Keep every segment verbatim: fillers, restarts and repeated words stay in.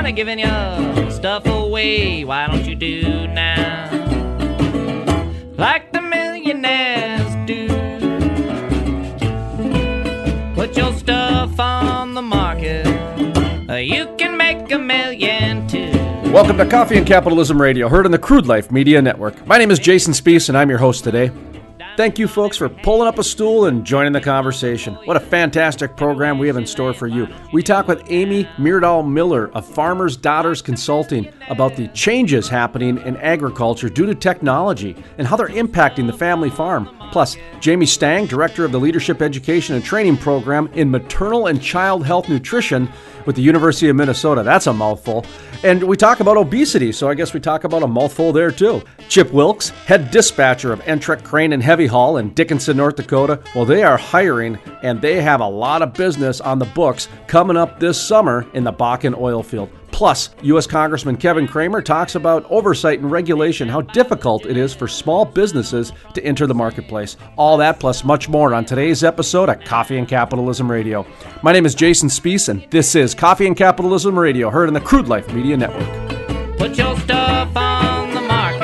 tired of giving your stuff away. Why don't you do now like the millionaires do? Put your stuff on the market. You can make a million too. Welcome to Coffee and Capitalism Radio, heard on the Crude Life Media Network. My name is Jason Spiess, and I'm your host today. Thank you, folks, for pulling up a stool and joining the conversation. What a fantastic program we have in store for you. We talk with Amy Myrdal Miller of Farmers Daughters Consulting about the changes happening in agriculture due to technology and how they're impacting the family farm. Plus, Jamie Stang, Director of the Leadership Education and Training Program in Maternal and Child Health Nutrition with the University of Minnesota. That's a mouthful. And we talk about obesity, so I guess we talk about a mouthful there too. Chip Wilkes, Head Dispatcher of Entreck Crane and Heavy Haul in Dickinson, North Dakota. Well, they are hiring, and they have a lot of business on the books coming up this summer in the Bakken oil field. Plus, U S Congressman Kevin Cramer talks about oversight and regulation, how difficult it is for small businesses to enter the marketplace. All that plus much more on today's episode of Coffee and Capitalism Radio. My name is Jason Spiess, and this is Coffee and Capitalism Radio, heard on the Crude Life Media Network. Put your stuff on the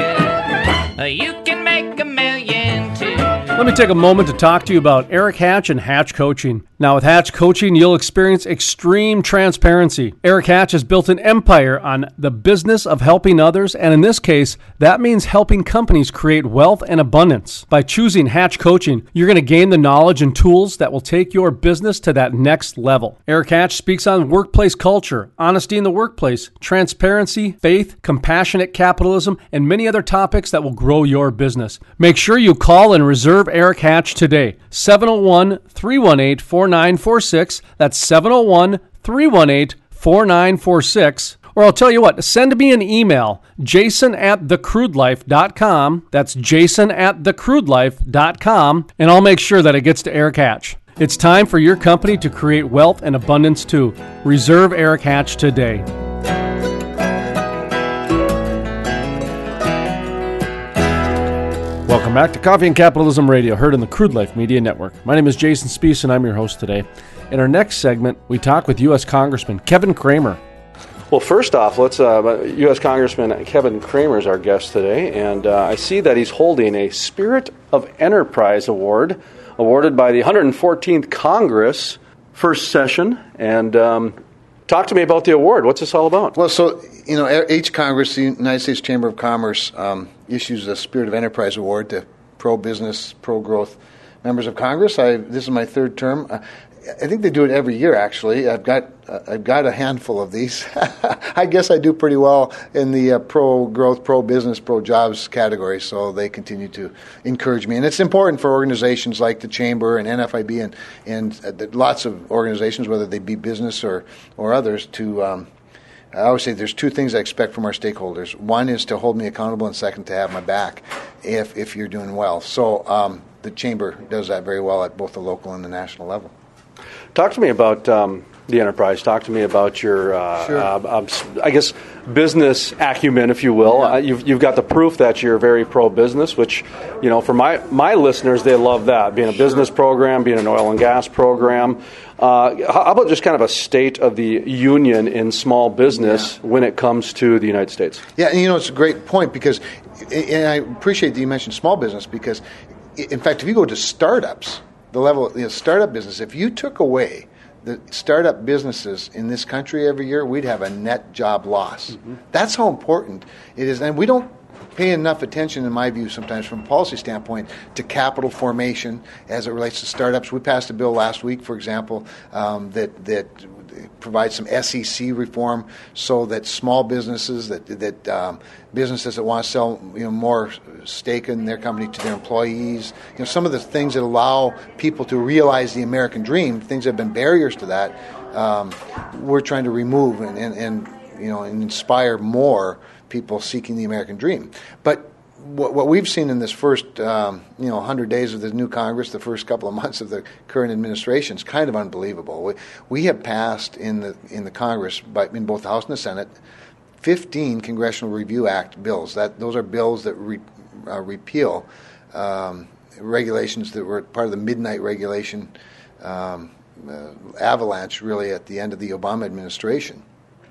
market. You can make a million too. Let me take a moment to talk to you about Eric Hatch and Hatch Coaching. Now, with Hatch Coaching, you'll experience extreme transparency. Eric Hatch has built an empire on the business of helping others, and in this case, that means helping companies create wealth and abundance. By choosing Hatch Coaching, you're going to gain the knowledge and tools that will take your business to that next level. Eric Hatch speaks on workplace culture, honesty in the workplace, transparency, faith, compassionate capitalism, and many other topics that will grow your business. Make sure you call and reserve Eric Hatch today. seven oh one, three one eight, four nine four six. That's seven oh one, three one eight, four nine four six. Or I'll tell you what, send me an email, jason at the crude life dot com. That's jason at the crude life dot com, and I'll make sure that it gets to Eric Hatch. It's time for your company to create wealth and abundance too. Reserve Eric Hatch today. Welcome back to Coffee and Capitalism Radio, heard on the Crude Life Media Network. My name is Jason Spiess, and I'm your host today. In our next segment, we talk with U S Congressman Kevin Cramer. Well, first off, let's uh, U S Congressman Kevin Cramer is our guest today, and uh, I see that he's holding a Spirit of Enterprise Award awarded by the one hundred fourteenth Congress, first session, and um, talk to me about the award. What's this all about? Well, so, you know, each Congress, the United States Chamber of Commerce, um, issues a Spirit of Enterprise Award to pro-business, pro-growth members of Congress. I, this is my third term. Uh, I think they do it every year, actually. I've got uh, I've got a handful of these. I guess I do pretty well in the uh, pro-growth, pro-business, pro-jobs category, so they continue to encourage me. And it's important for organizations like the Chamber and N F I B and, and uh, lots of organizations, whether they be business or, or others, to... Um, I always say there's two things I expect from our stakeholders. One is to hold me accountable, and second, to have my back if if you're doing well. So um, the Chamber does that very well at both the local and the national level. Talk to me about um, the enterprise. Talk to me about your, uh, sure. uh, um, I guess, business acumen, if you will. Yeah. Uh, you've you've got the proof that you're very pro-business, which, you know, for my, my listeners, they love that, being a sure. business program, being an oil and gas program. Uh, how about just kind of a state of the union in small business yeah. when it comes to the United States? Yeah, and you know, it's a great point because, and I appreciate that you mentioned small business because, in fact, if you go to startups, the level of the you know, startup business, if you took away the startup businesses in this country every year, we'd have a net job loss. Mm-hmm. That's how important it is. And we don't pay enough attention, in my view, sometimes from a policy standpoint, to capital formation as it relates to startups. We passed a bill last week, for example, um, that that provides some S E C reform so that small businesses, that that um, businesses that want to sell you know more stake in their company to their employees, you know some of the things that allow people to realize the American dream, things that have been barriers to that, um, we're trying to remove and, and, and you know and inspire more people seeking the American dream. But what, what we've seen in this first, um, you know, one hundred days of the new Congress, the first couple of months of the current administration, is kind of unbelievable. We, we have passed in the in the Congress, by, in both the House and the Senate, fifteen Congressional Review Act bills. That those are bills that re, uh, repeal um, regulations that were part of the midnight regulation um, uh, avalanche, really, at the end of the Obama administration.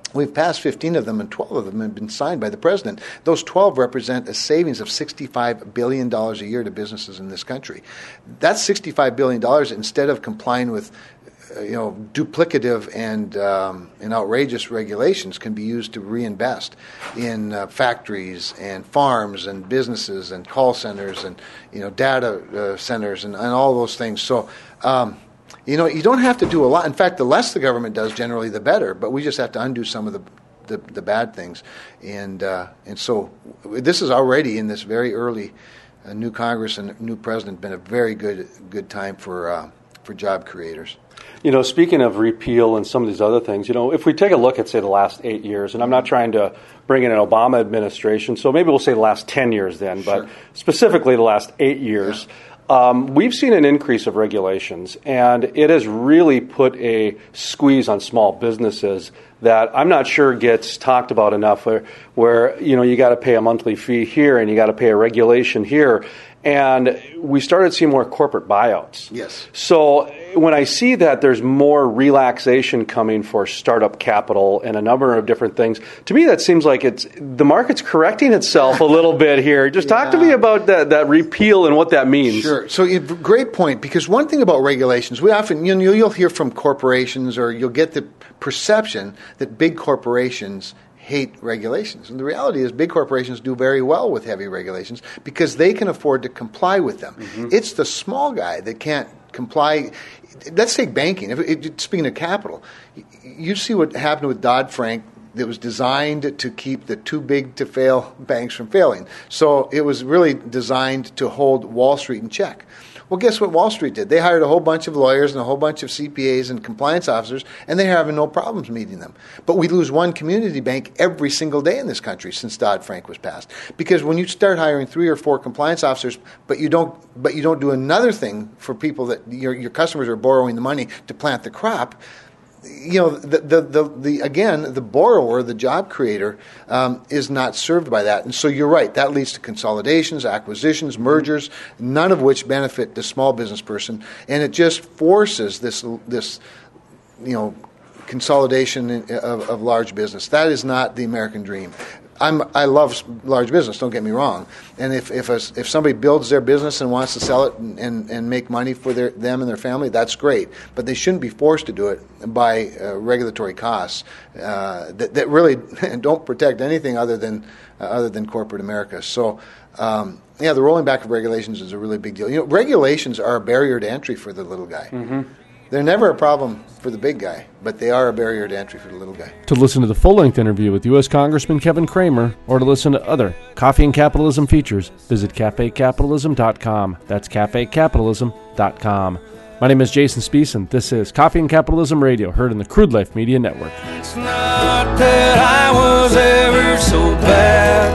We've passed fifteen of them, and twelve of them have been signed by the president. Those twelve represent a savings of sixty-five billion dollars a year to businesses in this country. That's sixty-five billion dollars instead of complying with uh, you know, duplicative and, um, and outrageous regulations can be used to reinvest in uh, factories and farms and businesses and call centers and, you know, data uh, centers and, and all those things. So, um, You know, you don't have to do a lot. In fact, the less the government does, generally, the better. But we just have to undo some of the the, the bad things. And uh, and so this is already in this very early uh, new Congress and new president been a very good good time for uh, for job creators. You know, speaking of repeal and some of these other things, you know, if we take a look at, say, the last eight years, and I'm not trying to bring in an Obama administration, so maybe we'll say the last ten years then, Sure. but specifically the last eight years. Yeah. Um, we've seen an increase of regulations, and it has really put a squeeze on small businesses that I'm not sure gets talked about enough, where, where you know, you got to pay a monthly fee here and you got to pay a regulation here. And we started seeing more corporate buyouts. Yes. So when I see that there's more relaxation coming for startup capital and a number of different things, to me that seems like it's the market's correcting itself a little bit here. Just yeah. talk to me about that, that repeal and what that means. Sure. So you, great point, because one thing about regulations, we often, you know, you'll hear from corporations or you'll get the perception that big corporations hate regulations. And the reality is big corporations do very well with heavy regulations because they can afford to comply with them. Mm-hmm. It's the small guy that can't comply. Let's take banking. If, if, speaking of capital, you see what happened with Dodd-Frank that was designed to keep the too big to fail banks from failing. So it was really designed to hold Wall Street in check. Well, guess what Wall Street did? They hired a whole bunch of lawyers and a whole bunch of C P As and compliance officers, and they're having no problems meeting them. But we lose one community bank every single day in this country since Dodd-Frank was passed. Because when you start hiring three or four compliance officers, but you don't, but you don't do another thing for people that your your customers are borrowing the money to plant the crop, you know, the, the, the, the again, the borrower, the job creator, um, is not served by that. And so you're right. That leads to consolidations, acquisitions, mergers, none of which benefit the small business person. And it just forces this, this you know, consolidation of, of large business. That is not the American dream. I'm, I love large business, don't get me wrong. And if if, a, if somebody builds their business and wants to sell it and, and, and make money for their, them and their family, that's great. But they shouldn't be forced to do it by uh, regulatory costs uh, that, that really don't protect anything other than uh, other than corporate America. So, um, yeah, the rolling back of regulations is a really big deal. You know, regulations are a barrier to entry for the little guy. Mm-hmm. They're never a problem for the big guy, but they are a barrier to entry for the little guy. To listen to the full-length interview with U S Congressman Kevin Cramer or to listen to other Coffee and Capitalism features, visit cafe capitalism dot com. That's cafe capitalism dot com. My name is Jason Spiess, and this is Coffee and Capitalism Radio, heard in the Crude Life Media Network. It's not that I was ever so bad,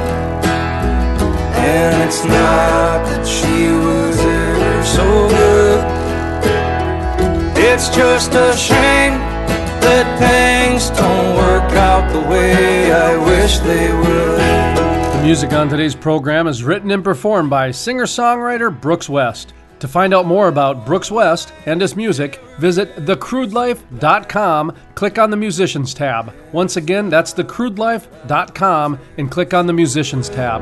and it's not that she was ever so good. It's just a shame that things don't work out the way I wish they would. The music on today's program is written and performed by singer-songwriter Brooks West. To find out more about Brooks West and his music, visit the crude life dot com, click on the Musicians tab. Once again, that's the crude life dot com, and click on the Musicians tab.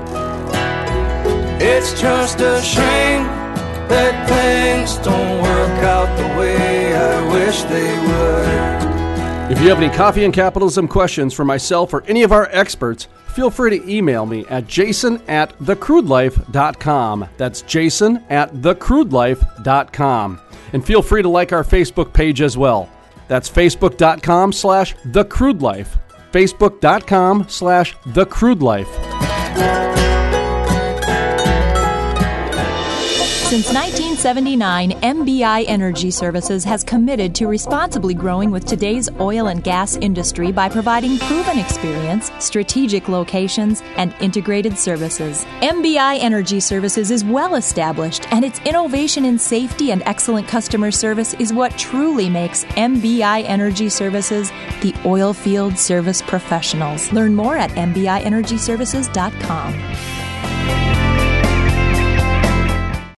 It's just a shame that things don't work out the way I wish they would. If you have any coffee and capitalism questions for myself or any of our experts, feel free to email me at jason at the crude life dot com. That's jason at the crude life dot com. And feel free to like our Facebook page as well. That's facebook dot com slash the crude life. facebook dot com slash the crude life. Since nineteen seventy-nine, M B I Energy Services has committed to responsibly growing with today's oil and gas industry by providing proven experience, strategic locations, and integrated services. M B I Energy Services is well established, and its innovation in safety and excellent customer service is what truly makes M B I Energy Services the oil field service professionals. Learn more at m b i energy services dot com.